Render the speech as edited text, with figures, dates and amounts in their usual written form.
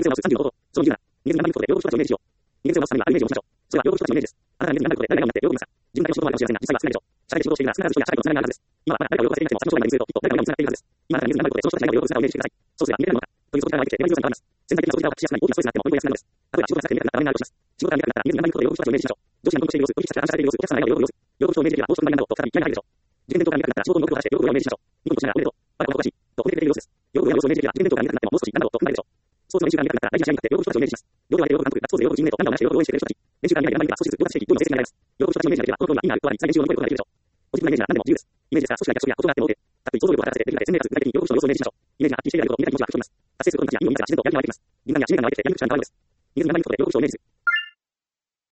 性を持つ30の方法。その理由なら、人間性が満足で両方人たちをイメージしよう。人間性を持つためにはあるイメージを持ちましょう。それは両方人たちのイメージです。あなたが人間性に満足で誰が頑張って両方見ました。自分だけの仕事もあるかもしれませんが、実際は少ないでしょう。社会で仕事をしているなら少なからず人や社会とのつながりがあるはずです。今はまだ誰かを両方していなくても、その将来の人生ときっと誰かがつながっているはずです。今あなたが人間性に満足でその将来の両方姿をイメージしてください。そうすれば人間なのかというその力が生きて手が強さに変わります。潜在的な掃除が私しやすくなり大きなストレスになっても追い込みやすくなるのです。例えば仕事が辛くなくなったら画面があるとします。仕事が苦手になったら人間性に満足で両方姿をイメージしましょう。上司がどんどんしている様子、取引先が暗示されている様子、お客さんが笑顔を両方姿をイメージできれば、どうしても人間だろうと再び嫌いになるでしょう。自分伝統が苦手になったら仕事の目標を果たして両方をイメージしましょう。ニコニコしながらおめでとう。あらこのおかしい。と褒めてくれる様子です。両方の様子をイメージできれば、自分伝統が苦手になってももう少し頑張ろうと考えるでしょう。スポーツの練習が苦手になったら大事な試合に向かって両方姿をイメージします。両方相手両方監督、ガッツポーズで両方チームメイト、涙を流して両方応援してくれる人たち。練習が苦手になれば少しずつ上達していき、どんどん成績が上がります。両方姿をイメージができれば、このプロには意味があるとは再練習を乗り越えることができるでしょう。ポジティブなイメージなら何でも自由です。イメージですから少しだけ勝利やことがあっても OK。たっぷり想像力を働かせてできるだけ鮮明かつ具体的に両方の様子をイメージしましょう。イメージがはっきりしていることを見た気持ちがはっきりします。達成することに対し意味を見たら自然とやる気が湧いてきます。人間には使命感が湧いてきてやる気力が現れます。人間が満足で両方をイメージする。